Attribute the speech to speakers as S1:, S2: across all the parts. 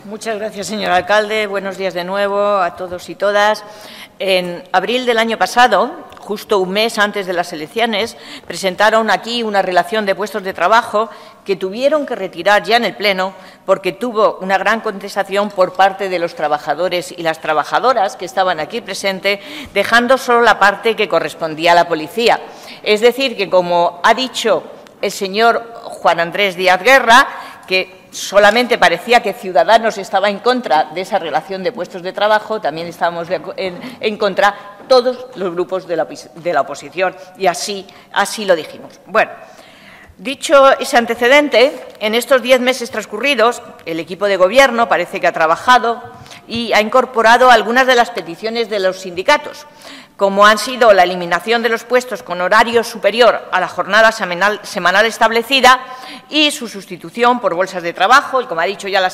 S1: Muchas gracias, señor alcalde. Buenos días de nuevo a todos y todas. En abril del año pasado, justo un mes antes de las elecciones, presentaron aquí una relación de puestos de trabajo que tuvieron que retirar ya en el Pleno porque tuvo una gran contestación por parte de los trabajadores y las trabajadoras que estaban aquí presentes, dejando solo la parte que correspondía a la policía. Es decir, que como ha dicho el señor Juan Andrés Díaz Guerra, que solamente parecía que Ciudadanos estaba en contra de esa relación de puestos de trabajo, también estábamos en contra todos los grupos de la oposición, y así lo dijimos. Bueno, dicho ese antecedente, en estos 10 meses transcurridos, el equipo de Gobierno parece que ha trabajado y ha incorporado algunas de las peticiones de los sindicatos, como han sido la eliminación de los puestos con horario superior a la jornada semanal establecida y su sustitución por bolsas de trabajo, y como ha dicho ya la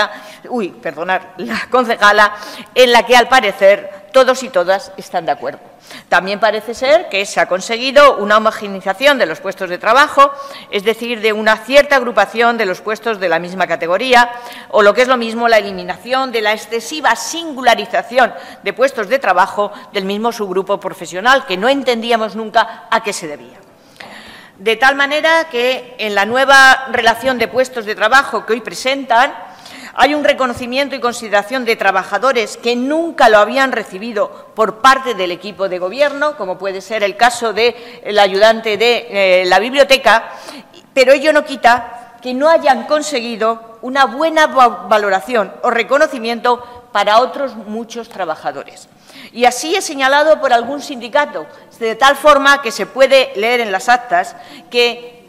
S1: concejala, en la que al parecer todos y todas están de acuerdo. También parece ser que se ha conseguido una homogeneización de los puestos de trabajo, es decir, de una cierta agrupación de los puestos de la misma categoría, o lo que es lo mismo, la eliminación de la excesiva singularización de puestos de trabajo del mismo subgrupo profesional, que no entendíamos nunca a qué se debía. De tal manera que en la nueva relación de puestos de trabajo que hoy presentan, hay un reconocimiento y consideración de trabajadores que nunca lo habían recibido por parte del equipo de Gobierno, como puede ser el caso del ayudante de la biblioteca, pero ello no quita que no hayan conseguido una buena valoración o reconocimiento para otros muchos trabajadores. Y así es señalado por algún sindicato, de tal forma que se puede leer en las actas que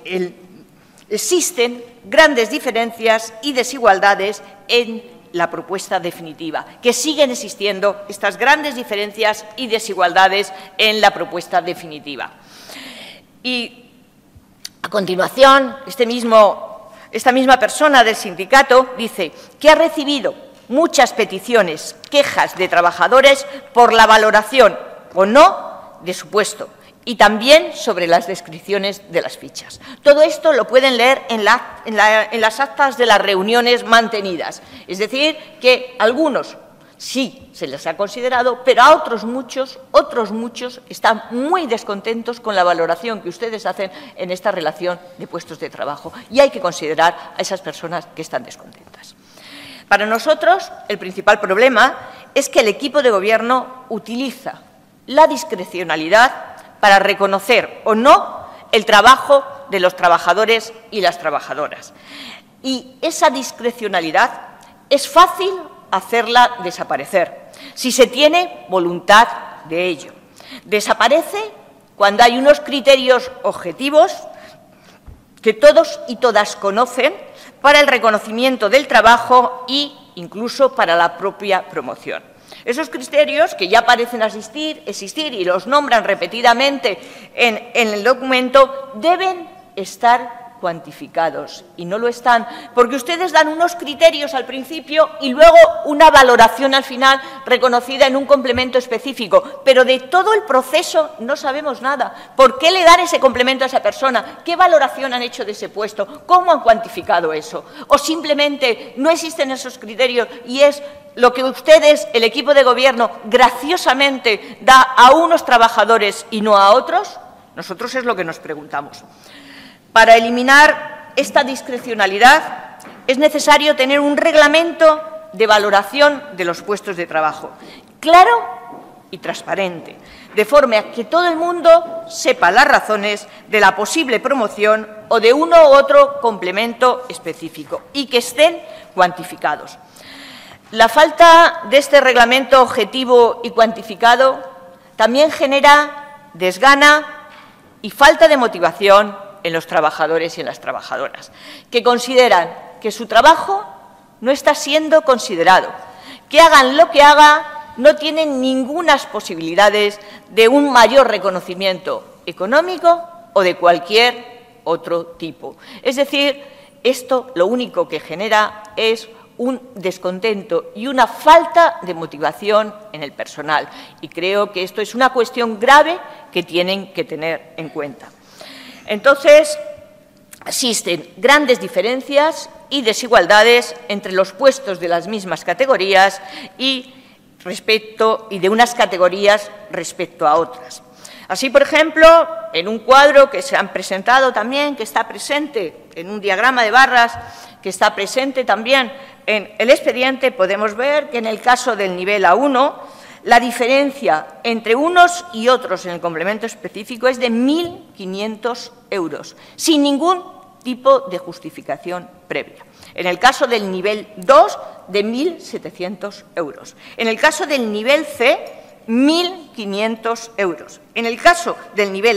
S1: existen grandes diferencias y desigualdades en la propuesta definitiva, que siguen existiendo estas grandes diferencias y desigualdades en la propuesta definitiva. Y a continuación, esta misma persona del sindicato dice que ha recibido muchas peticiones, quejas de trabajadores por la valoración o no de su puesto, y también sobre las descripciones de las fichas. Todo esto lo pueden leer en las actas de las reuniones mantenidas. Es decir, que a algunos sí se les ha considerado, pero a otros muchos están muy descontentos con la valoración que ustedes hacen en esta relación de puestos de trabajo, y hay que considerar a esas personas que están descontentas. Para nosotros, el principal problema es que el equipo de Gobierno utiliza la discrecionalidad para reconocer o no el trabajo de los trabajadores y las trabajadoras. Y esa discrecionalidad es fácil hacerla desaparecer, si se tiene voluntad de ello. Desaparece cuando hay unos criterios objetivos que todos y todas conocen para el reconocimiento del trabajo e incluso para la propia promoción. Esos criterios, que ya parecen existir y los nombran repetidamente en el documento, deben estar cuantificados, y no lo están, porque ustedes dan unos criterios al principio y luego una valoración al final reconocida en un complemento específico, pero de todo el proceso no sabemos nada. ¿Por qué le dan ese complemento a esa persona? ¿Qué valoración han hecho de ese puesto? ¿Cómo han cuantificado eso? ¿O simplemente no existen esos criterios y es lo que ustedes, el equipo de Gobierno, graciosamente da a unos trabajadores y no a otros? Nosotros es lo que nos preguntamos. Para eliminar esta discrecionalidad es necesario tener un reglamento de valoración de los puestos de trabajo claro y transparente, de forma que todo el mundo sepa las razones de la posible promoción o de uno u otro complemento específico y que estén cuantificados. La falta de este reglamento objetivo y cuantificado también genera desgana y falta de motivación en los trabajadores y en las trabajadoras, que consideran que su trabajo no está siendo considerado, que hagan lo que hagan, no tienen ninguna posibilidades de un mayor reconocimiento económico o de cualquier otro tipo. Es decir, esto lo único que genera es un descontento y una falta de motivación en el personal, y creo que esto es una cuestión grave que tienen que tener en cuenta. Entonces, existen grandes diferencias y desigualdades entre los puestos de las mismas categorías y de unas categorías respecto a otras. Así, por ejemplo, en un cuadro que se han presentado también, que está presente en un diagrama de barras, que está presente también en el expediente, podemos ver que en el caso del nivel A1, la diferencia entre unos y otros en el complemento específico es de 1.500 euros, sin ningún tipo de justificación previa. En el caso del nivel 2, de 1.700 euros. En el caso del nivel C, 1.500 euros. En el caso del nivel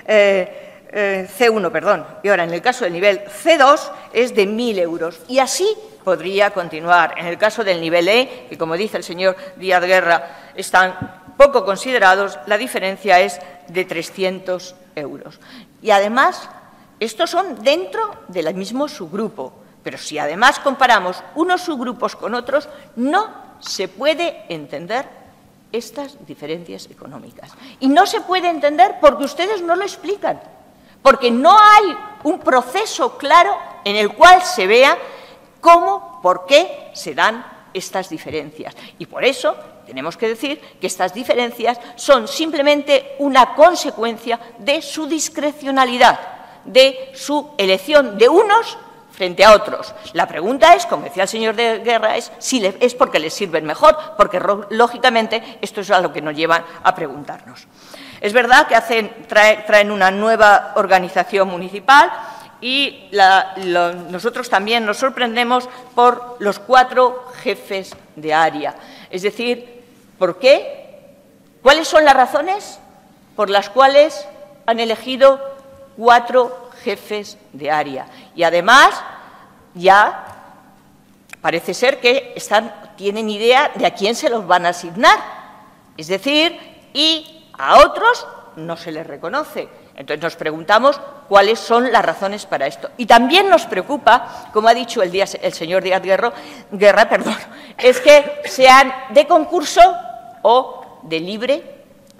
S1: C1, perdón, y ahora en el caso del nivel C2 es de 1.000 euros. Y así podría continuar. En el caso del nivel E, que como dice el señor Díaz Guerra, están poco considerados, la diferencia es de 300 euros. Y además, estos son dentro del mismo subgrupo. Pero si además comparamos unos subgrupos con otros, no se puede entender estas diferencias económicas. Y no se puede entender porque ustedes no lo explican, porque no hay un proceso claro en el cual se vea cómo, por qué se dan estas diferencias. Y por eso tenemos que decir que estas diferencias son simplemente una consecuencia de su discrecionalidad, de su elección de unos frente a otros. La pregunta es, como decía el señor de Guerra, es porque les sirven mejor, porque lógicamente esto es a lo que nos llevan a preguntarnos. Es verdad que traen una nueva organización municipal y nosotros también nos sorprendemos por los 4 jefes de área. Es decir, ¿por qué? ¿Cuáles son las razones por las cuales han elegido 4 jefes de área? Y además, ya parece ser que tienen idea de a quién se los van a asignar. Es decir, y a otros no se les reconoce. Entonces nos preguntamos cuáles son las razones para esto. Y también nos preocupa, como ha dicho el señor Díaz Guerra, es que sean de concurso o de libre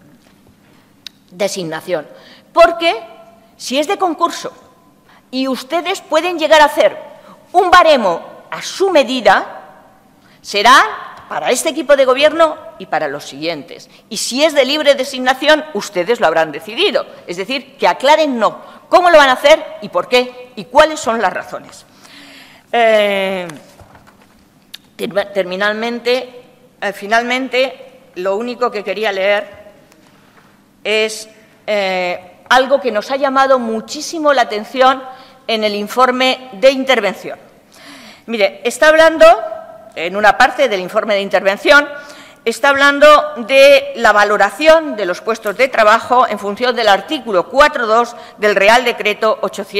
S1: designación. Porque si es de concurso y ustedes pueden llegar a hacer un baremo a su medida, será para este equipo de gobierno y para los siguientes. Y si es de libre designación, ustedes lo habrán decidido. Es decir, que aclaren cómo lo van a hacer y por qué y cuáles son las razones. Finalmente, lo único que quería leer es algo que nos ha llamado muchísimo la atención en el informe de intervención. Mire, está hablando, en una parte del informe de intervención, está hablando de la valoración de los puestos de trabajo en función del artículo 4.2 del Real Decreto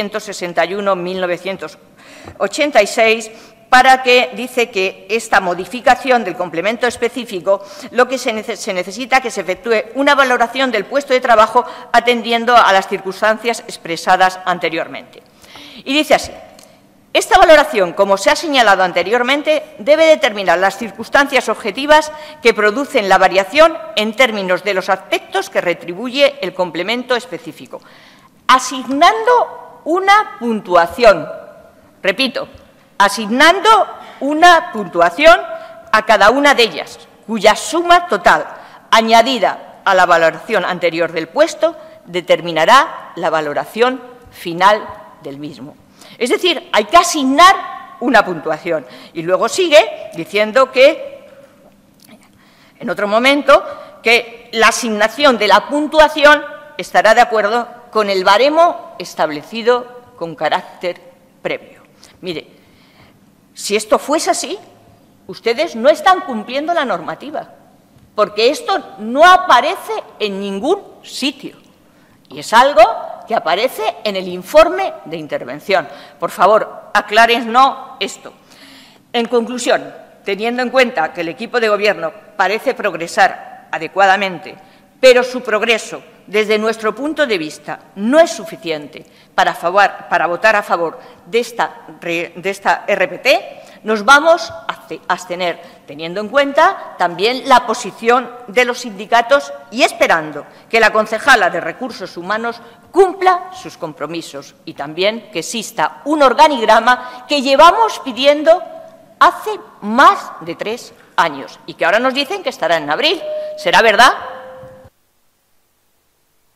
S1: 861/1986, para que dice que esta modificación del complemento específico, lo que se necesita que se efectúe una valoración del puesto de trabajo atendiendo a las circunstancias expresadas anteriormente. Y dice así: esta valoración, como se ha señalado anteriormente, debe determinar las circunstancias objetivas que producen la variación en términos de los aspectos que retribuye el complemento específico, asignando una puntuación. Repito, asignando una puntuación a cada una de ellas, cuya suma total, añadida a la valoración anterior del puesto, determinará la valoración final del mismo. Es decir, hay que asignar una puntuación. Y luego sigue diciendo que, en otro momento, que la asignación de la puntuación estará de acuerdo con el baremo establecido con carácter previo. Mire, si esto fuese así, ustedes no están cumpliendo la normativa, porque esto no aparece en ningún sitio. Y es algo que aparece en el informe de intervención. Por favor, aclárenos esto. En conclusión, teniendo en cuenta que el equipo de gobierno parece progresar adecuadamente, pero su progreso, desde nuestro punto de vista, no es suficiente para votar a favor de esta RPT, nos vamos a abstener, teniendo en cuenta también la posición de los sindicatos y esperando que la concejala de Recursos Humanos cumpla sus compromisos y también que exista un organigrama que llevamos pidiendo hace más de 3 años y que ahora nos dicen que estará en abril. ¿Será verdad?